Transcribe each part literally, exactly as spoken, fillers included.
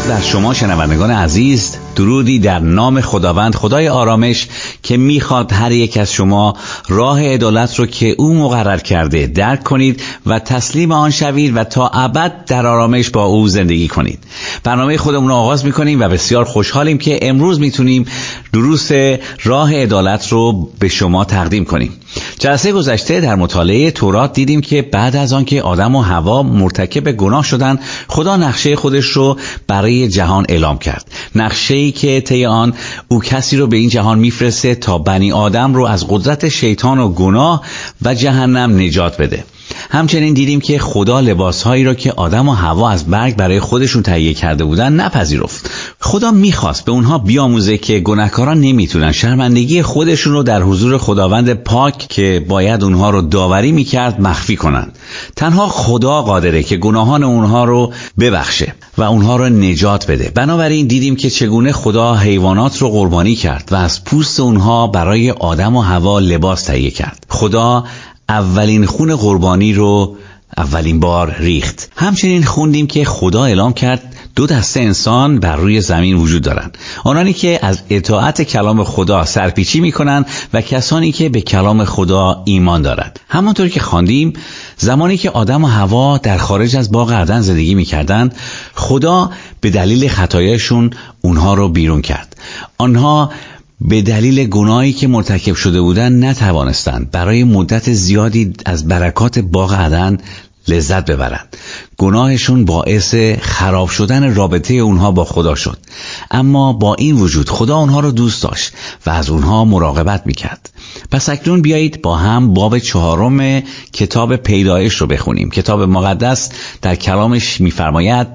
درود بر شما شنوندگان عزیز، درودی در نام خداوند خدای آرامش که میخواد هر یک از شما راه عدالت رو که او مقرر کرده درک کنید و تسلیم آن شوید و تا ابد در آرامش با او زندگی کنید. برنامه خودمون رو آغاز میکنیم و بسیار خوشحالیم که امروز میتونیم دروس راه عدالت رو به شما تقدیم کنیم. جلسه گذشته در مطالعه تورات دیدیم که بعد از آن که آدم و حوا مرتکب گناه شدند، خدا نقشه خودش رو برای جهان اعلام کرد. نقشه‌ای که طی آن او کسی رو به این جهان میفرسته تا بنی آدم رو از قدرت شیطان و گناه و جهنم نجات بده. همچنین دیدیم که خدا لباسهایی را که آدم و حوا از برگ برای خودشون تهیه کرده بودن نپذیرفت. خدا میخواست به اونها بیاموزه که گناهکاران نمیتونن شرمندگی خودشون رو در حضور خداوند پاک که باید اونها رو داوری میکرد مخفی کنن. تنها خدا قادره که گناهان اونها رو ببخشه و اونها رو نجات بده. بنابراین دیدیم که چگونه خدا حیوانات رو قربانی کرد و از پوست اونها برای آدم و حوا لباس تهیه کرد. خدا اولین خون قربانی رو اولین بار ریخت. همچنین خوندیم که خدا اعلام کرد دو دسته انسان بر روی زمین وجود دارند: آنانی که از اطاعت کلام خدا سرپیچی میکنند و کسانی که به کلام خدا ایمان دارند. همانطور که خواندیم زمانی که آدم و حوا در خارج از باغ عدن زندگی میکردند، خدا به دلیل خطایشون اونها رو بیرون کرد. آنها به دلیل گناهی که مرتکب شده بودند نتوانستند برای مدت زیادی از برکات باغ عدن لذت ببرند. گناهشون باعث خراب شدن رابطه اونها با خدا شد. اما با این وجود خدا اونها رو دوست داشت و از اونها مراقبت میکرد. پس اکنون بیایید با هم باب چهارم کتاب پیدایش رو بخونیم. کتاب مقدس در کلامش میفرماید: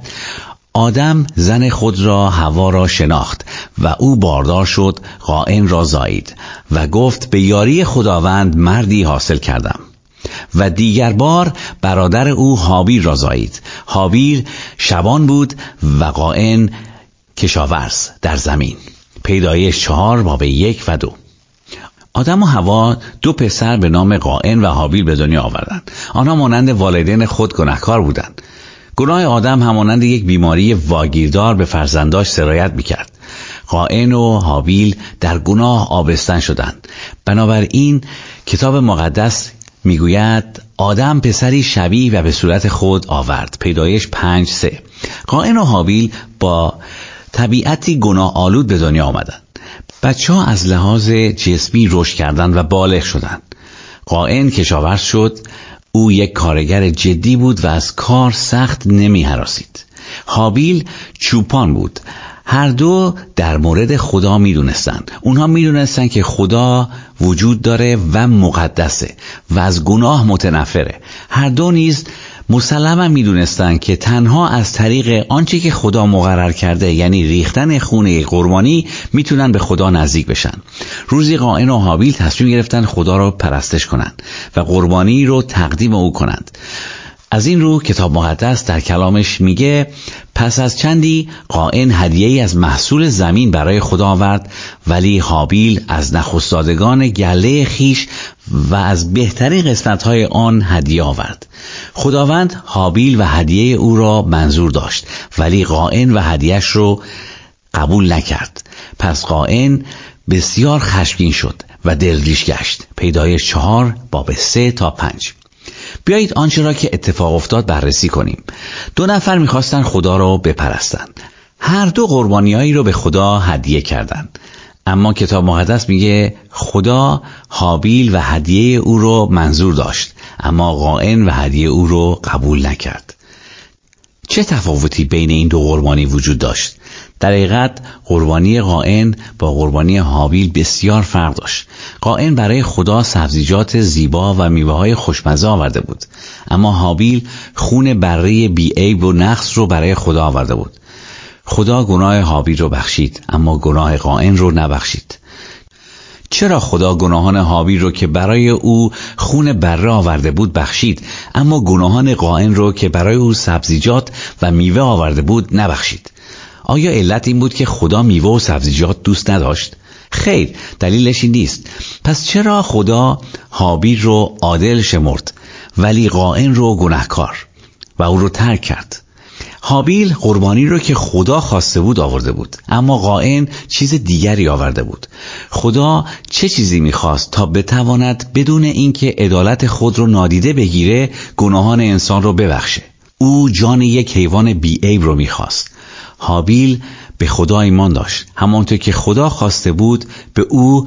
آدم زن خود را حوا را شناخت و او باردار شد، قائن را زایید و گفت به یاری خداوند مردی حاصل کردم. و دیگر بار برادر او هابیل را زایید. هابیل شبان بود و قائن کشاورز در زمین. پیدایش چهار باب یک و دو. آدم و حوا دو پسر به نام قائن و هابیل به دنیا آوردند. آنها مانند والدین خود گناهکار بودند. گناه آدم همانند یک بیماری واگیردار به فرزنداش سرایت میکرد. قائن و هابیل در گناه آبستن شدند. بنابراین کتاب مقدس میگوید آدم پسری شبیه و به صورت خود آورد. پیدایش پنج سه. قائن و هابیل با طبیعتی گناه آلود به دنیا آمدند. بچه ها از لحاظ جسمی رشد کردند و بالغ شدند. قائن کشاورز شد. او یک کارگر جدی بود و از کار سخت نمی هراسید. هابیل چوپان بود. هر دو در مورد خدا می دونستند. اونها می دونستند که خدا وجود داره و مقدسه و از گناه متنفره. هر دو نیز مسلماً می دونستند که تنها از طریق آنچه که خدا مقرر کرده، یعنی ریختن خون قربانی، میتونن به خدا نزدیک بشن. روزی قائن و هابیل تصمیم گرفتن خدا رو پرستش کنند و قربانی رو تقدیم او کنند. از این رو کتاب مقدس در کلامش میگه پس از چندی قائن هدیه‌ای از محصول زمین برای خدا آورد، ولی هابیل از نخستادگان گله خیش و از بهترین قسمت‌های آن هدیه آورد. خداوند هابیل و هدیه او را منظور داشت، ولی قائن و هدیه‌اش رو قبول نکرد. پس قائن بسیار خشمگین شد و دلریش گشت. پیدایش چهار باب سه تا پنج. بیایید آنچه را که اتفاق افتاد بررسی کنیم. دو نفر میخواستن خدا را بپرستند. هر دو قربانیایی رو به خدا هدیه کردند. اما کتاب مقدس میگه خدا هابیل و هدیه او رو منظور داشت، اما قائن و هدیه او رو قبول نکرد. چه تفاوتی بین این دو قربانی وجود داشت؟ در حقیقت قربانی قائن با قربانی هابیل بسیار فرق داشت. قائن برای خدا سبزیجات زیبا و میوه‌های خوشمزه آورده بود، اما هابیل خون بره بی‌عیب و نقص رو برای خدا آورده بود. خدا گناه هابیل رو بخشید، اما گناه قائن رو نبخشید. چرا خدا گناهان هابیل رو که برای او خون بره آورده بود بخشید، اما گناهان قائن رو که برای او سبزیجات و میوه آورده بود نبخشید؟ آیا علت این بود که خدا میوه و سبزیجات دوست نداشت؟ خیر، دلیلش این نیست. پس چرا خدا هابیل رو عادل شمرد ولی قائن رو گناهکار و او رو ترک کرد؟ هابیل قربانی رو که خدا خواسته بود آورده بود، اما قائن چیز دیگری آورده بود. خدا چه چیزی میخواست تا بتواند بدون اینکه عدالت خود رو نادیده بگیره گناهان انسان رو ببخشه؟ او جان یک حیوان بی‌عیب رو میخواست. هابیل به خدا ایمان داشت، همانطور که خدا خواسته بود به او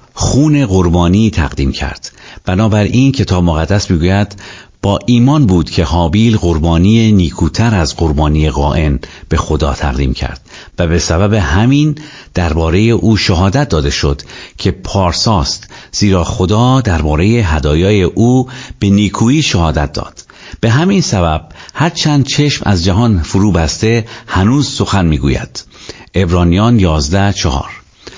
خون قربانی تقدیم کرد. بنابراین کتاب مقدس میگوید با ایمان بود که هابیل قربانی نیکوتر از قربانی قائن به خدا تقدیم کرد و به سبب همین درباره او شهادت داده شد که پارساست، زیرا خدا درباره هدایای او به نیکویی شهادت داد. به همین سبب هر چند چشم از جهان فرو بسته هنوز سخن میگوید. عبرانیان یازده چهار.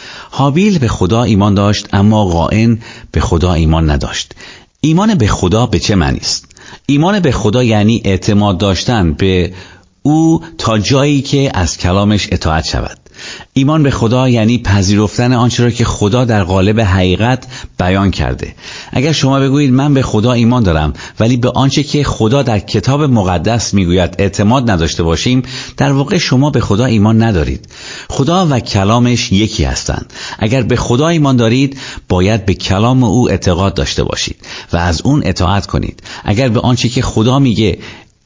هابیل به خدا ایمان داشت اما قائن به خدا ایمان نداشت. ایمان به خدا به چه معنی است؟ ایمان به خدا یعنی اعتماد داشتن به او تا جایی که از کلامش اطاعت شود. ایمان به خدا یعنی پذیرفتن آنچه را که خدا در قالب حقیقت بیان کرده. اگر شما بگویید من به خدا ایمان دارم ولی به آنچه که خدا در کتاب مقدس میگوید اعتماد نداشته باشیم، در واقع شما به خدا ایمان ندارید. خدا و کلامش یکی هستند. اگر به خدا ایمان دارید باید به کلام او اعتقاد داشته باشید و از اون اطاعت کنید. اگر به آنچه که خدا میگه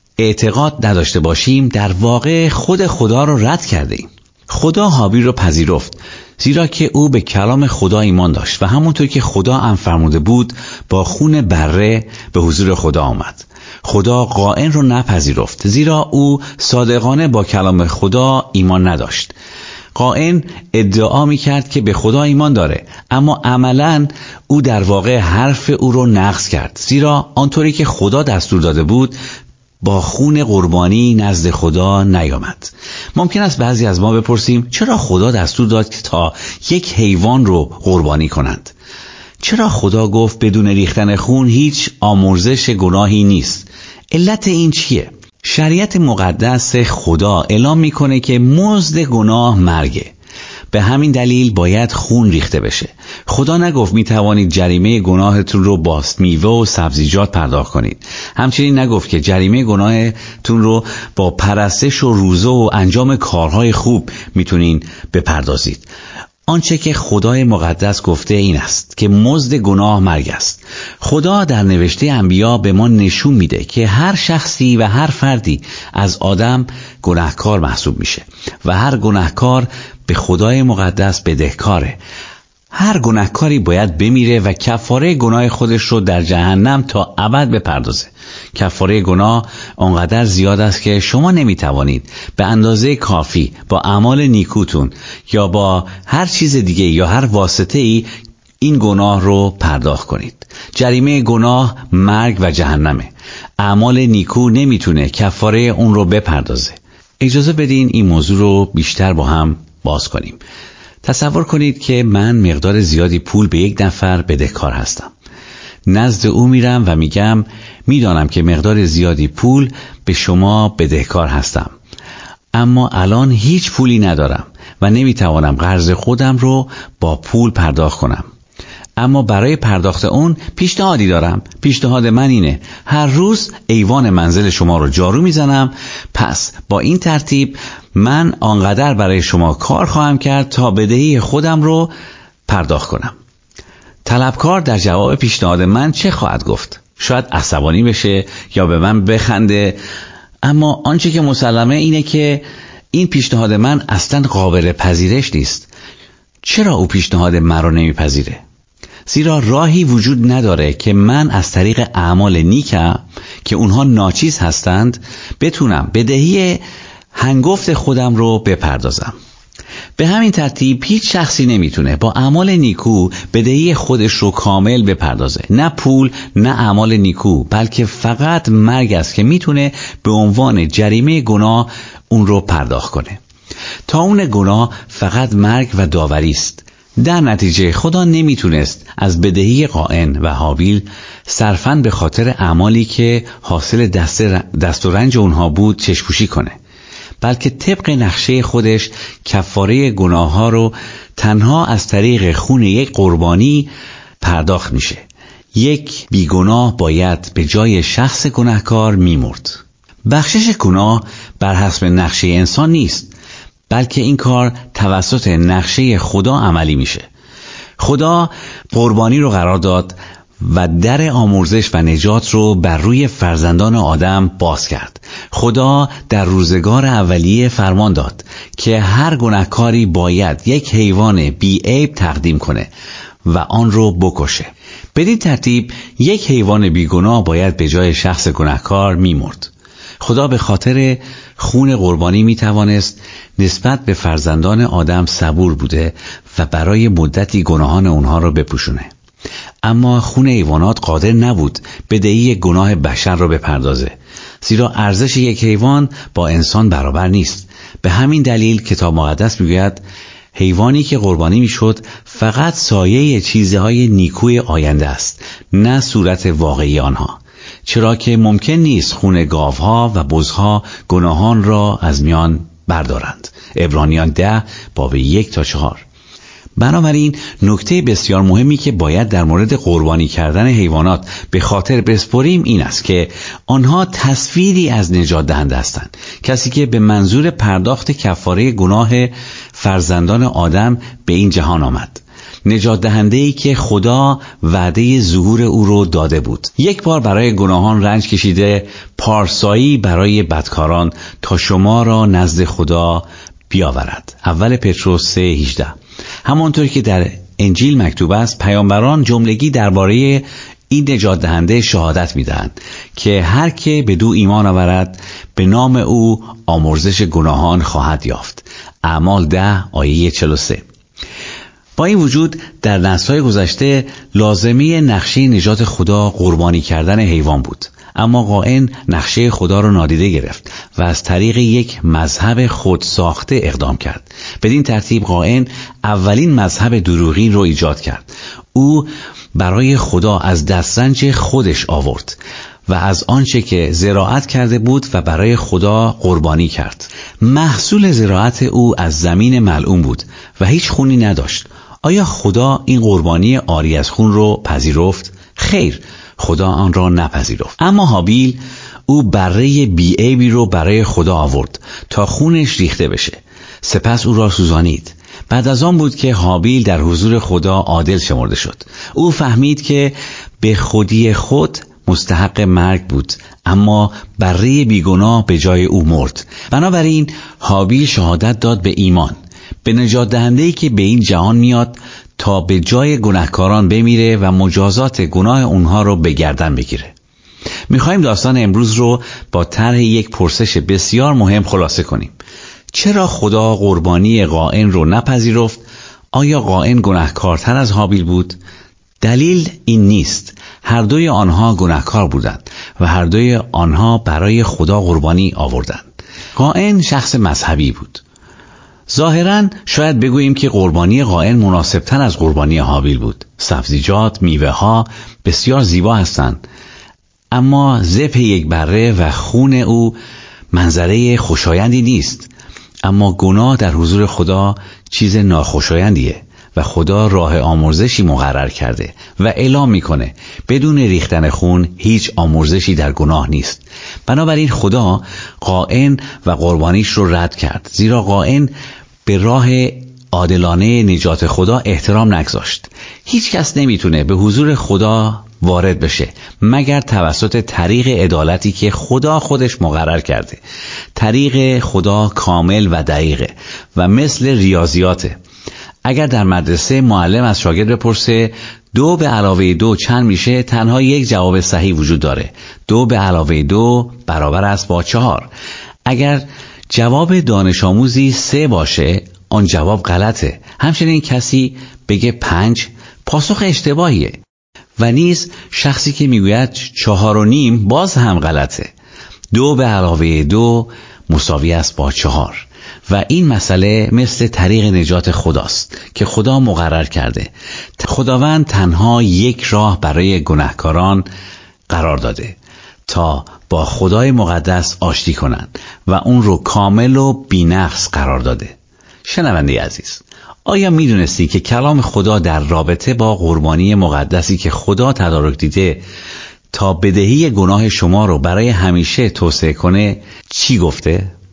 اعتقاد نداشته باشیم، در واقع خود خدا رو رد کرده ایم. خدا هابیل رو پذیرفت زیرا که او به کلام خدا ایمان داشت و همونطور که خدا امر فرموده بود با خون بره به حضور خدا آمد. خدا قائن رو نپذیرفت زیرا او صادقانه با کلام خدا ایمان نداشت. قائن ادعا میکرد که به خدا ایمان داره اما عملاً او در واقع حرف او رو نقض کرد، زیرا آنطوری که خدا دستور داده بود با خون قربانی نزد خدا نیامد. ممکن است بعضی از ما بپرسیم چرا خدا دستور داد که تا یک حیوان رو قربانی کنند؟ چرا خدا گفت بدون ریختن خون هیچ آمرزش گناهی نیست؟ علت این چیه؟ شریعت مقدس خدا اعلام میکنه که مزد گناه مرگه. به همین دلیل باید خون ریخته بشه. خدا نگفت می توانید جریمه گناهتون رو با میوه و سبزیجات پرداخت کنید. همچنین نگفت که جریمه گناهتون رو با پرستش و روزه و انجام کارهای خوب میتونین بپردازید. آنچه که خدای مقدس گفته این است که مزد گناه مرگ است. خدا در نوشته انبیا به ما نشون میده که هر شخصی و هر فردی از آدم گناهکار محسوب میشه و هر گناهکار به خدای مقدس بدهکاره. هر گناهکاری باید بمیره و کفاره گناه خودش رو در جهنم تا ابد بپردازه. کفاره گناه آنقدر زیاد است که شما نمیتوانید به اندازه کافی با اعمال نیکوتون یا با هر چیز دیگه یا هر واسطه ای این گناه رو پرداخت کنید. جریمه گناه مرگ و جهنمه. اعمال نیکو نمیتونه کفاره اون رو بپردازه. اجازه بدین این موضوع رو بیشتر با هم باز کنیم. تصور کنید که من مقدار زیادی پول به یک نفر بدهکار هستم. نزد او میرم و میگم میدانم که مقدار زیادی پول به شما بدهکار هستم، اما الان هیچ پولی ندارم و نمیتوانم قرض خودم رو با پول پرداخت کنم. اما برای پرداخت اون پیشنهادی دارم. پیشنهاد من اینه: هر روز ایوان منزل شما رو جارو میزنم، پس با این ترتیب من آنقدر برای شما کار خواهم کرد تا بدهی خودم رو پرداخت کنم. طلبکار در جواب پیشنهاد من چه خواهد گفت؟ شاید عصبانی بشه یا به من بخنده، اما آنچه که مسلمه اینه که این پیشنهاد من اصلا قابل پذیرش نیست. چرا او پیشنهاد من رو نمیپذیره؟ زیرا راهی وجود نداره که من از طریق اعمال نیکم که اونها ناچیز هستند بتونم بدهی هنگفت خودم رو بپردازم. به همین ترتیب هیچ شخصی نمیتونه با اعمال نیکو بدهی خودش رو کامل بپردازه. نه پول، نه اعمال نیکو، بلکه فقط مرگ است که میتونه به عنوان جریمه گناه اون رو پرداخت کنه. تا اون گناه فقط مرگ و داوری است. در نتیجه خدا نمیتونست از بدهی قائن و هابیل صرفاً به خاطر اعمالی که حاصل دست, دست و رنج اونها بود چشم‌پوشی کنه، بلکه طبق نقشه خودش کفاره گناه ها رو تنها از طریق خون یک قربانی پرداخت میشه. یک بیگناه باید به جای شخص گناهکار میمرد. بخشش گناه بر حسب نقشه انسان نیست، بلکه این کار توسط نقشه خدا عملی میشه. خدا قربانی رو قرار داد و در آمرزش و نجات رو بر روی فرزندان آدم باز کرد. خدا در روزگار اولیه فرمان داد که هر گناهکاری باید یک حیوان بی عیب تقدیم کنه و آن رو بکشه. بدین ترتیب یک حیوان بیگناه باید به جای شخص گناهکار میمرد. خدا به خاطر خون قربانی می توانست نسبت به فرزندان آدم صبور بوده و برای مدتی گناهان اونها را بپوشونه. اما خون حیوانات قادر نبود بدهی گناه بشر را بپردازه، زیرا ارزش یک حیوان با انسان برابر نیست. به همین دلیل کتاب مقدس میگوید حیوانی که قربانی میشد فقط سایه چیزهای نیکوی آینده است، نه صورت واقعی آنها، چرا که ممکن نیست خون گاوها و بزها گناهان را از میان بردارند. عبرانیان ده باب یک تا چهار. بنابراین نکته بسیار مهمی که باید در مورد قربانی کردن حیوانات به خاطر بسپریم این است که آنها تصویری از نجات دهنده هستند، کسی که به منظور پرداخت کفاره گناه فرزندان آدم به این جهان آمد، نجات دهنده‌ای که خدا وعده ظهور او رو داده بود. یک بار برای گناهان رنج کشیده، پارسایی برای بدکاران تا شما را نزد خدا بیاورد. اول پتروس سه هجده. همانطور که در انجیل مکتوب است، پیامبران جملگی درباره این نجات دهنده شهادت می‌دهند که هر که به دو ایمان آورد به نام او آمرزش گناهان خواهد یافت. اعمال ده آیه چهل و سه. با این وجود در نسل‌های گذشته لازمه نقشه نجات خدا قربانی کردن حیوان بود، اما قائن نقشه خدا را نادیده گرفت و از طریق یک مذهب خود ساخته اقدام کرد. بدین ترتیب قائن اولین مذهب دروغین رو ایجاد کرد. او برای خدا از دسترنج خودش آورد و از آنچه که زراعت کرده بود و برای خدا قربانی کرد. محصول زراعت او از زمین ملعون بود و هیچ خونی نداشت. آیا خدا این قربانی عاری از خون رو پذیرفت؟ خیر، خدا آن را نپذیرفت. اما هابیل او بره بی‌عیبی رو برای خدا آورد تا خونش ریخته بشه. سپس او را سوزانید. بعد از آن بود که هابیل در حضور خدا عادل شمرده شد. او فهمید که به خودی خود مستحق مرگ بود، اما بره بیگناه به جای او مرد. بنابراین هابیل شهادت داد به ایمان، به نجات دهنده‌ای که به این جهان میاد تا به جای گناهکاران بمیره و مجازات گناه اونها رو به گردن بگیره. میخوایم داستان امروز رو با طرح یک پرسش بسیار مهم خلاصه کنیم. چرا خدا قربانی قائن رو نپذیرفت؟ آیا قائن گناهکارتر از هابیل بود؟ دلیل این نیست. هر دوی آنها گناهکار بودند و هر دوی آنها برای خدا قربانی آوردند. قائن شخص مذهبی بود. ظاهراً شاید بگوییم که قربانی قائن مناسبتر از قربانی هابیل بود. سبزیجات، میوه ها بسیار زیبا هستند، اما ذبح یک بره و خون او منظره خوشایندی نیست. اما گناه در حضور خدا چیز ناخوشایندیه و خدا راه آمرزشی مقرر کرده و اعلام میکنه بدون ریختن خون هیچ آمرزشی در گناه نیست. بنابراین خدا قائن و قربانیش رو رد کرد، زیرا قائن به راه عادلانه نجات خدا احترام نگذاشت. هیچ کس نمیتونه به حضور خدا وارد بشه مگر توسط طریق عدالتی که خدا خودش مقرر کرده. طریق خدا کامل و دقیقه و مثل ریاضیاته. اگر در مدرسه معلم از شاگرد بپرسه دو به علاوه دو چند میشه، تنها یک جواب صحیح وجود داره: دو به علاوه دو برابر است با چهار. اگر جواب دانش آموزی سه باشه، آن جواب غلطه. همچنین کسی بگه پنج، پاسخ اشتباهیه. و نیز شخصی که میگوید چهار و نیم باز هم غلطه. دو به علاوه دو مساوی است با چهار. و این مسئله مثل طریق نجات خداست که خدا مقرر کرده. خداوند تنها یک راه برای گناهکاران قرار داده تا با خدای مقدس آشتی کنند و اون رو کامل و بی‌نقص قرار داده. شنونده عزیز، آیا میدونستی که کلام خدا در رابطه با قربانی مقدسی که خدا تدارک دیده تا بدهی گناه شما رو برای همیشه توسعه کنه چی گفته؟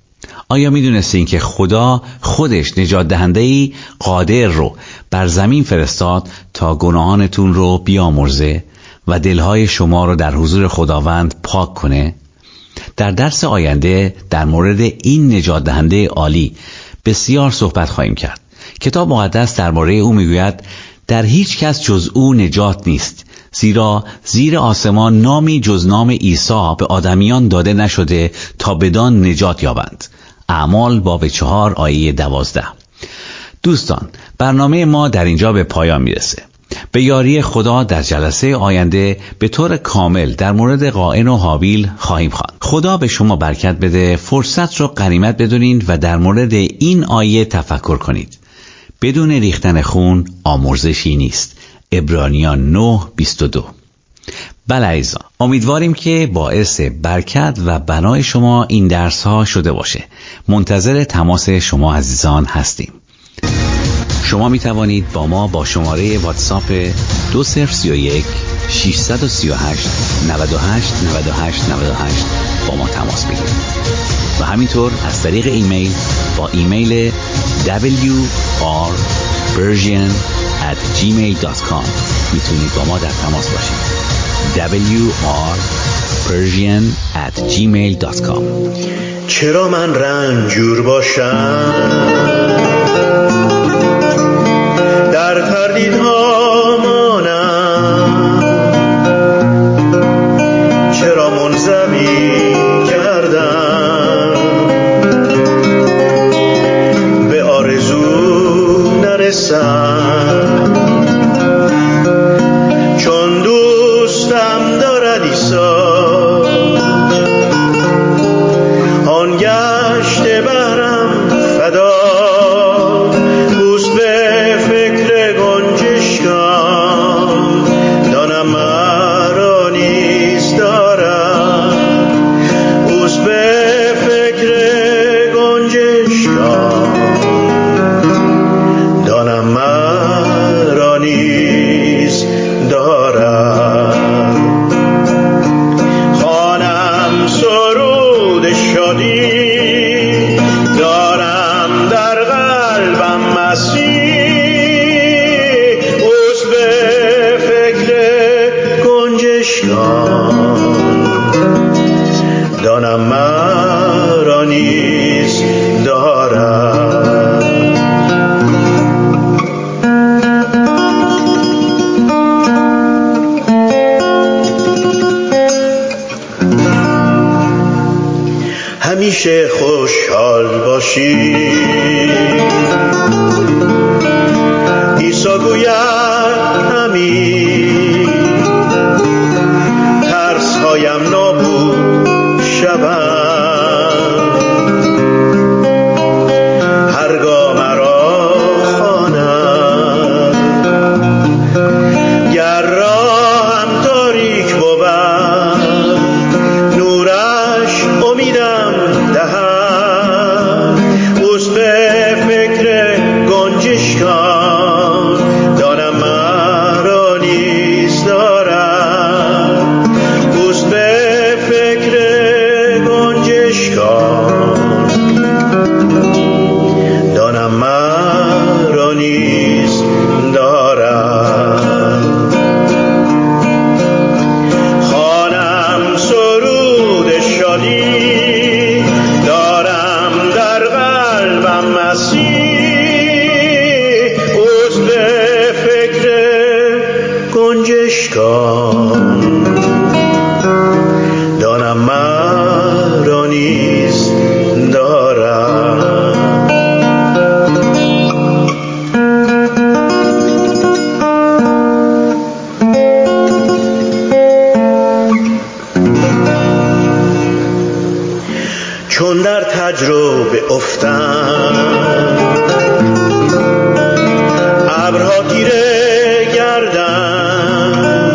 آیا میدونستین که خدا خودش نجات دهنده‌ای قادر رو بر زمین فرستاد تا گناهانتون رو بیامرزه و دلهای شما رو در حضور خداوند پاک کنه؟ در درس آینده در مورد این نجات دهنده عالی بسیار صحبت خواهیم کرد. کتاب مقدس درباره او میگوید در هیچ کس جز او نجات نیست، زیرا زیر آسمان نامی جز نام عیسی به آدمیان داده نشده تا بدان نجات یابند. اعمال باب چهار آیه دوازده. دوستان، برنامه ما در اینجا به پایان میرسه. به یاری خدا در جلسه آینده به طور کامل در مورد قائن و هابیل خواهیم خواند. خدا به شما برکت بده. فرصت رو غنیمت بدونید و در مورد این آیه تفکر کنید. بدون ریختن خون آمرزشی نیست. عبرانیان نه بیست و دو. بله عزیزان، امیدواریم که باعث برکت و بنای شما این درس ها شده باشه. منتظر تماس شما عزیزان هستیم. شما می توانید با ما با شماره واتساپ دو صفر سه یک شش سه هشت نه هشت نه هشت نه هشت با ما تماس بگیرید و همینطور از طریق ایمیل با ایمیل دبلیو آر پرژین ات جیمیل دات کام میتونید با ما در تماس باشید. دبلیو آر پرژین ات جیمیل دات کام. چرا من رنجور باشم در تردیدها مانم، چرا منزوی کردم به آرزو نرسم، چون دوستم دارد عیسی آن گشت بهرم فدا، دانم مرا نیز دارد. همیشه خوشحال باشی، عیسی گوید همین ترس هایم نابود شوند، هرگاه مرا خواند، گر راهم تاریک بود نورش امیدم دهد، اوست به فکر گنجشکان دانم مرا نیز دارد، اوست به فکر گنجشکان دانم مرا نیز دارد. خوانم سرود شادی دارم در قلبم مسیح، اوست به فکر گنجشکان دانم مرا نیز دارد. چون در تجربه افتم ابرها گیره گردم،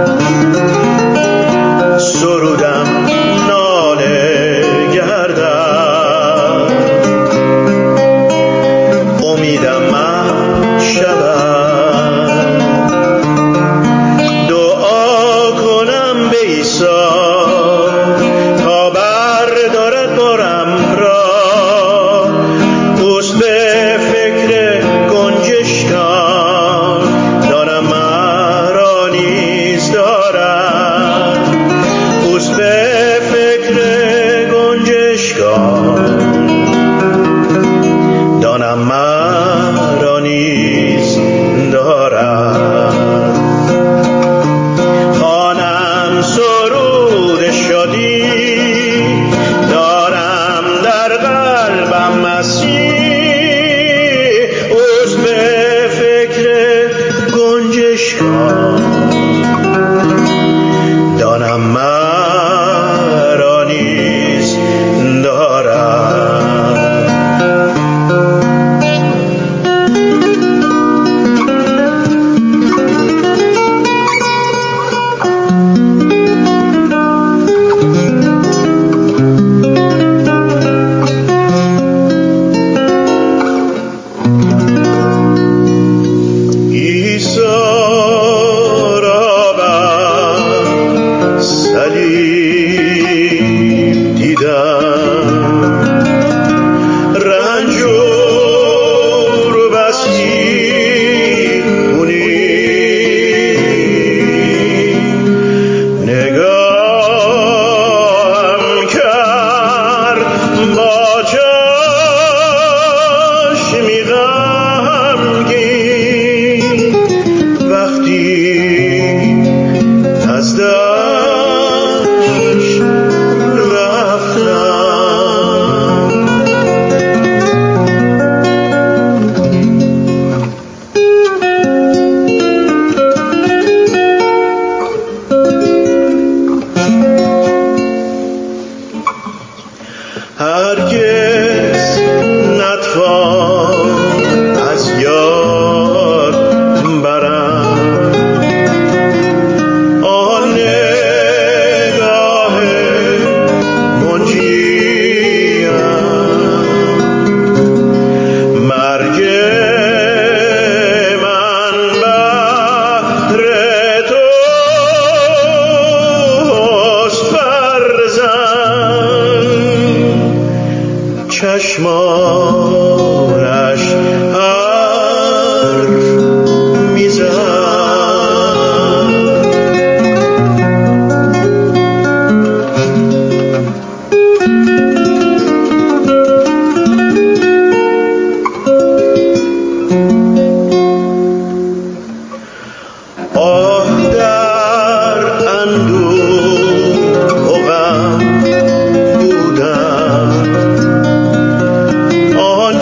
سرودم ناله گردم، امیدم من شود، دعا کنم به عیسی تا بردارد بارم را، نصیب دیدم، رنجور و بسی مونی نگاهم کرد با چشمی غمگین وقتی از دشت رفتم. هرگز نتوان از یاد برم آن نگاه منجیم، مرگ من بهر توست فرزند، چشمانش حرف میزد. آه در اندوه و غم بودم، آن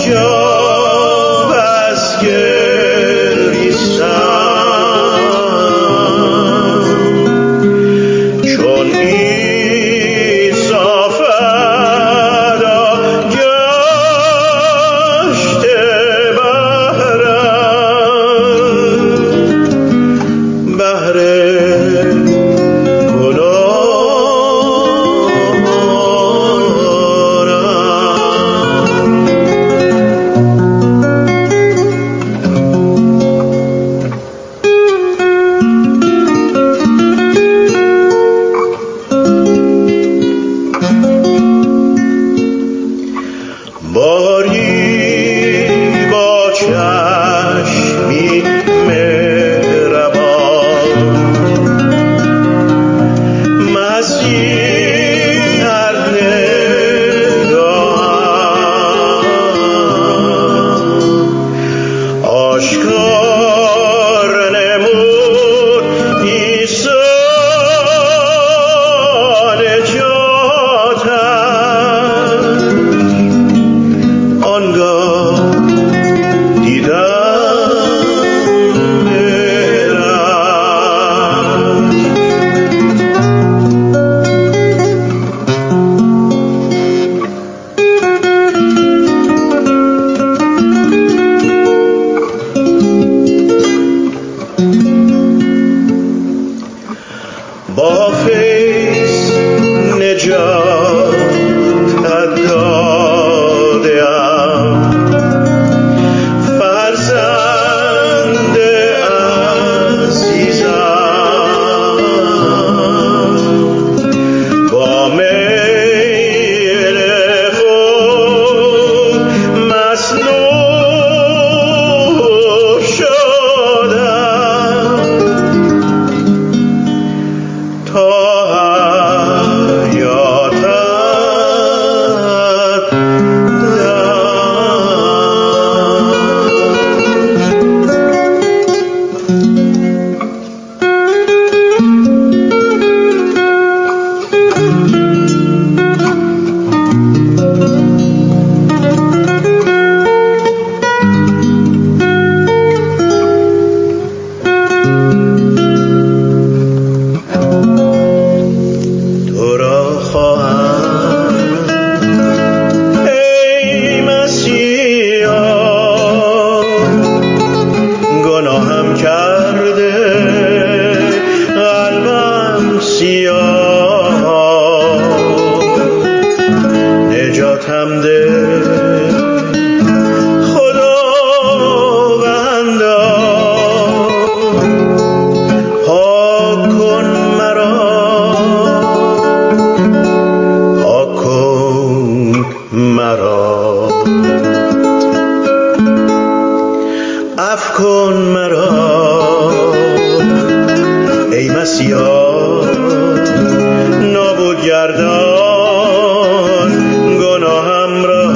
گردان گناهم را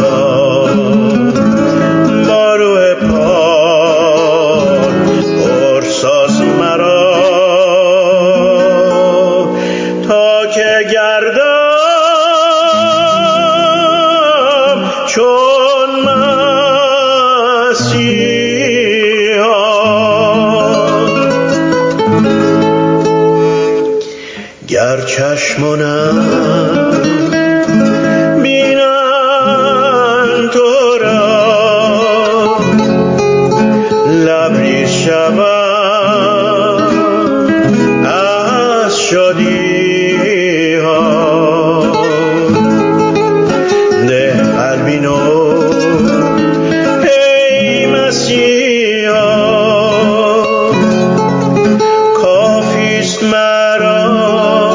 با روح پاک پرساز مرا تا که گردم چون مسیحا. گر چشمانم بینن تو را لبریز شوم از شادی ها. ده قلبی نو ای مسیحا، کافیست مرا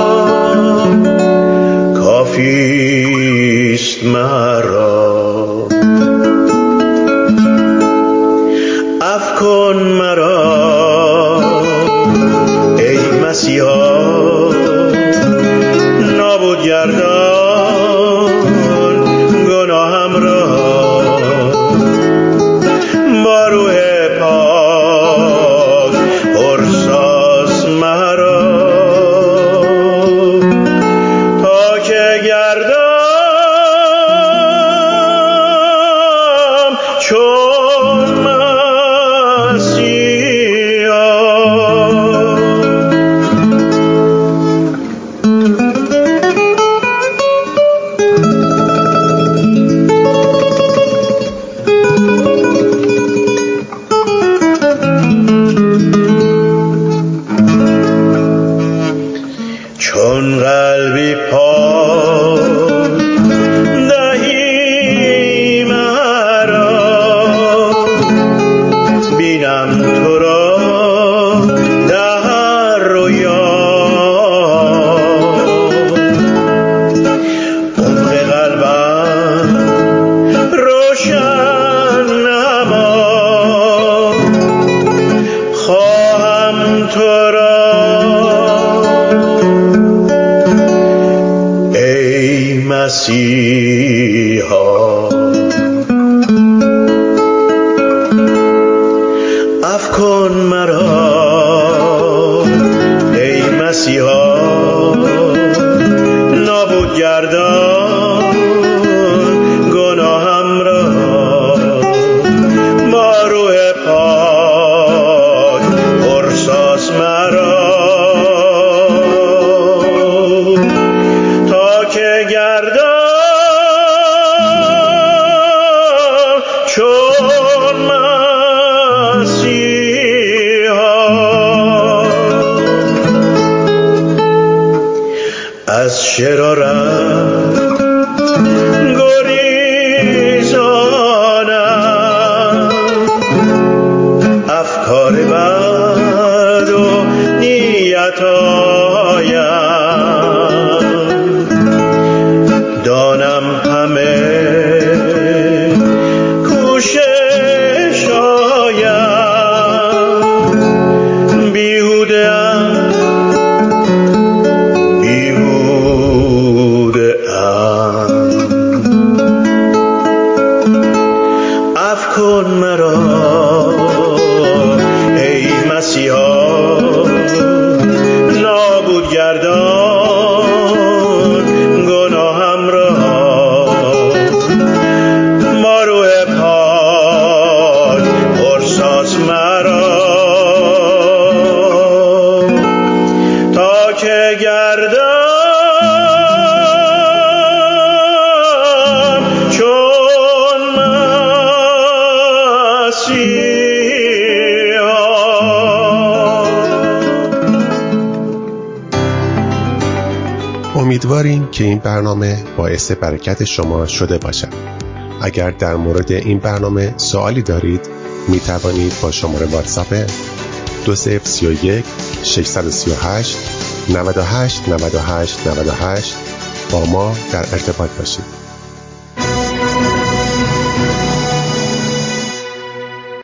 کافیست مرا. عفو کن مرا ای مسیحا، نابود گردان گناهم را با روح پاک پرساز مرا تا که گردم چون مسیحا. چون قلبی پاک دهی مرا، بینم تو را در رویا. عمق قلبم روشن نما، خواهم تو را ای مسیحا. عفو کن مرا ای مسیحا، نابود گردان گناهم را با روح پاک پرساز مرا تا که گردم چون مسیحا. از شرارت گریزانم، افکار بد و نیتایم دانم همه کوشش هایم بیهوده ام بیهوده ام. عفو کن مرا ای مسیحا، نابود گردان گناهم را با روح پاک پرساز مرا تا که گردم چون مسیحا. امیدواریم که این برنامه باعث برکت شما شده باشد. اگر در مورد این برنامه سوالی دارید می توانید با شماره واتساپ دو صفر سه یک شش سه هشت نه هشت نه هشت نه هشت با ما در ارتباط باشید.